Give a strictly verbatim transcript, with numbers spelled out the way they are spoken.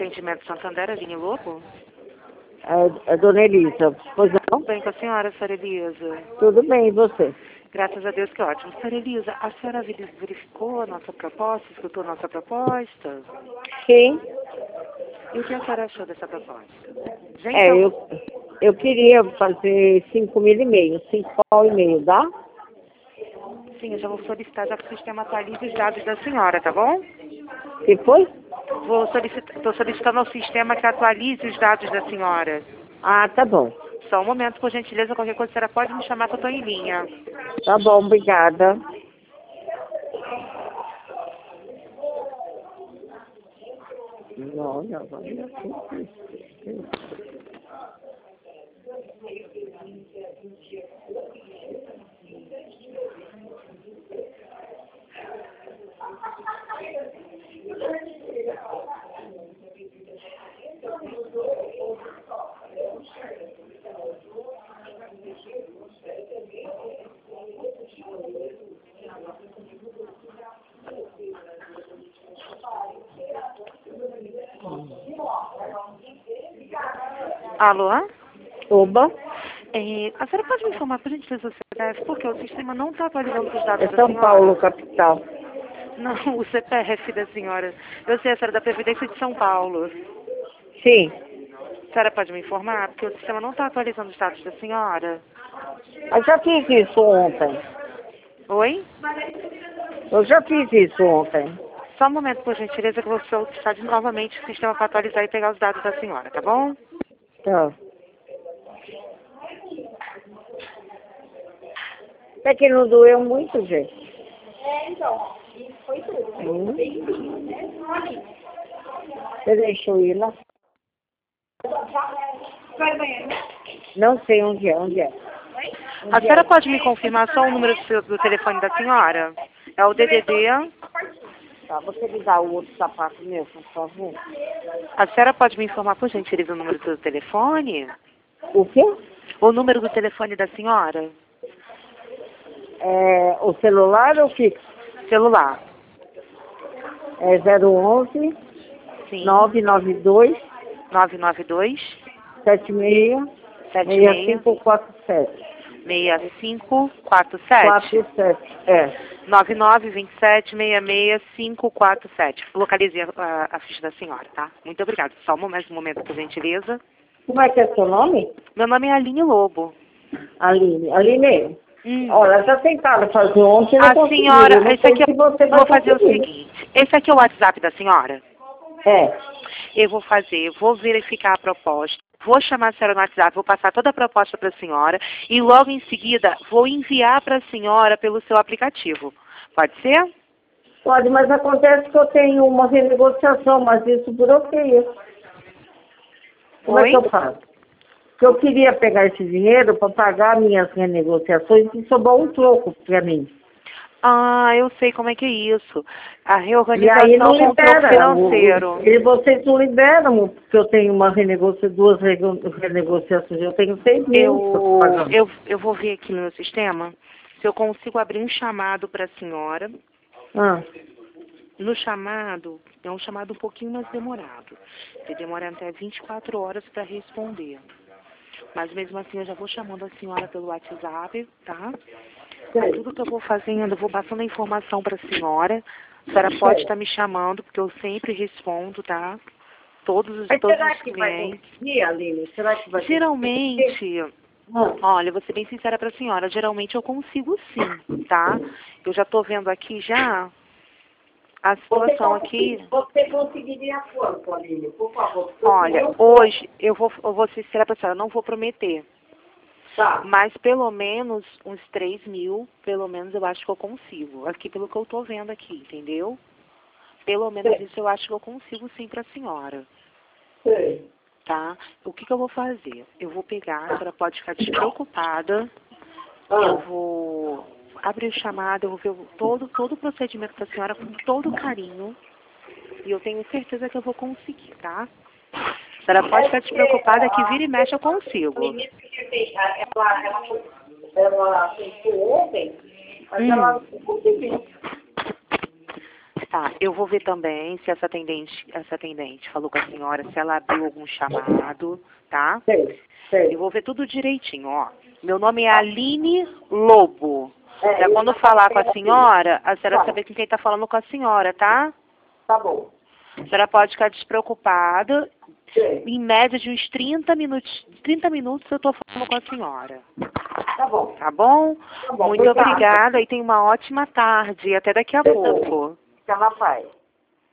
Atendimento Santander, Aline Lobo. É, é Dona Elisa, pois não? Tudo bem com a senhora, senhora Elisa? Tudo bem, e você? Graças a Deus, que ótimo. Senhora Elisa, a senhora verificou a nossa proposta, escutou a nossa proposta? Sim. E o que a senhora achou dessa proposta? Gente, É, eu... eu, eu queria fazer cinco mil e meio, cinco pau e meio, dá? Sim, eu já vou solicitar já que o sistema atualize os dados da senhora, tá bom? Que foi? Vou solicitar, estou solicitando ao sistema que atualize os dados da senhora. Ah, tá bom. Só um momento, por gentileza, qualquer coisa a senhora pode me chamar que eu estou em linha. Tá bom, obrigada. Não, não, não. Alô? Oba, É, a senhora pode me informar, por gentileza, o C P F, porque o sistema não está atualizando os dados é da São senhora. Paulo, capital. Não, o C P F da senhora. Eu sei, a senhora é da Previdência de São Paulo. Sim. A senhora pode me informar, porque o sistema não está atualizando os dados da senhora. Eu já fiz isso ontem. Oi? Eu já fiz isso ontem. Só um momento, por gentileza, que eu vou solicitar de novamente o sistema para atualizar e pegar os dados da senhora, tá bom? Tá. Até que não doeu muito, gente. É, então, isso foi tudo. Hum. Bem, né? Você deixou ir lá? Vai banheiro, né? Não sei onde é, onde é. A senhora pode me confirmar só o número do, seu- do telefone da senhora? É o D D D. Tá, você me dá o outro sapato meu, por favor? A senhora pode me informar, por gentileza, o número do telefone? O quê? O número do telefone da senhora? É, o celular ou fixo? Celular. É zero onze, Sim. nove nove dois, nove nove dois, sete seis, sete seis seis, cinco quatro sete. seis cinco quatro sete. quatro sete, é. nove nove dois sete, seis seis cinco quatro sete. Localizei a, a ficha da senhora, tá? Muito obrigada. Só um momento, um momento, por gentileza. Como é que é seu nome? Meu nome é Aline Lobo. Aline. Aline, Hum. olha, já tentaram fazer ontem, não A conseguiram. senhora, Não esse sei aqui se eu você vai vou fazer o conseguir. seguinte. Esse aqui é o WhatsApp da senhora? É. Eu vou fazer, vou verificar a proposta, vou chamar a senhora no WhatsApp, vou passar toda a proposta para a senhora e logo em seguida vou enviar para a senhora pelo seu aplicativo. Pode ser? Pode, mas acontece que eu tenho uma renegociação, mas isso bloqueia. Como Oi? é que eu faço? Que eu queria pegar esse dinheiro para pagar minhas renegociações e sobrar um troco para mim. Ah, eu sei como é que é isso. A E reorganização aí não com o troco libera. financeiro. O, e vocês não liberam, porque eu tenho uma renegocia, duas rego- renegociações. Eu tenho seis mil pra Eu, pagar. eu, eu vou ver aqui no meu sistema se eu consigo abrir um chamado para a senhora. Ah, No chamado, é um chamado um pouquinho mais demorado. Ele demora até vinte e quatro horas para responder. Mas mesmo assim eu já vou chamando a senhora pelo WhatsApp, tá? Aí tudo que eu vou fazendo, eu vou passando a informação para a senhora. A senhora pode estar me chamando, porque eu sempre respondo, tá? Todos os, mas todos será os que vai clientes. conseguir, Aline? Será que vai conseguir? Geralmente, Ah, olha, vou ser bem sincera para a senhora, geralmente eu consigo sim, tá? Eu já estou vendo aqui já a Você, situação consegui- aqui. você conseguiria quanto, Aline? Por favor. porque eu Olha, queria um hoje eu vou, eu vou ser sincera para a senhora, eu não vou prometer. Tá. Mas pelo menos uns três mil, pelo menos eu acho que eu consigo. Aqui pelo que eu tô vendo aqui, entendeu? Pelo menos Sei. isso eu acho que eu consigo sim pra senhora, Sei. tá? O que que eu vou fazer? Eu vou pegar, a senhora pode ficar despreocupada. Eu Ah, vou abrir o chamado, eu vou ver o- todo, todo o procedimento da senhora com todo carinho. E eu tenho certeza que eu vou conseguir, tá? A senhora pode ficar despreocupada que vira e mexe eu a consigo. menina que fez, a- ela, ela, foi- ela tentou ontem, mas Hum. ela não conseguiu. Tá, eu vou ver também se essa atendente, essa atendente falou com a senhora, se ela abriu algum chamado, tá? Sei, sei. Eu vou ver tudo direitinho, ó. Meu nome é Aline Lobo. É, Pra eu quando já falar com falei a senhora, a senhora Tá. saber com quem tá falando com a senhora, tá? Tá bom. A senhora pode ficar despreocupada. Sei. Em média de uns trinta minutos, trinta minutos eu tô falando com a senhora. Tá bom. Tá bom? Tá bom, Muito obrigada. obrigada e tenha uma ótima tarde. Até daqui a pouco. Fica na paz.